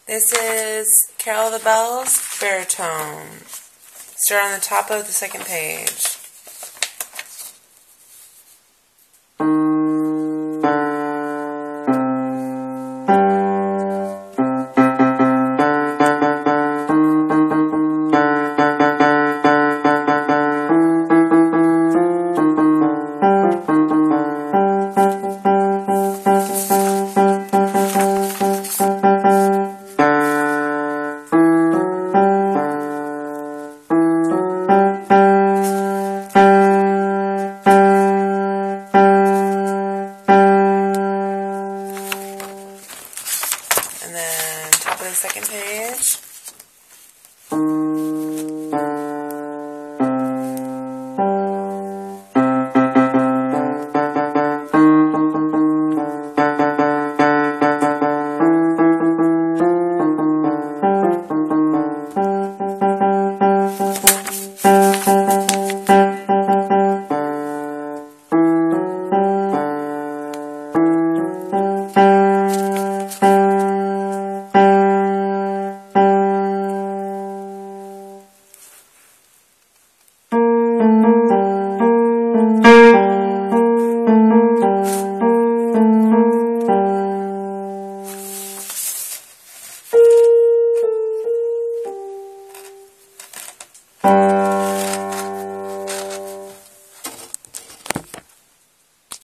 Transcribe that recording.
This is Carol of the Bells, baritone. Start on the top of the second page. And then top of the second page.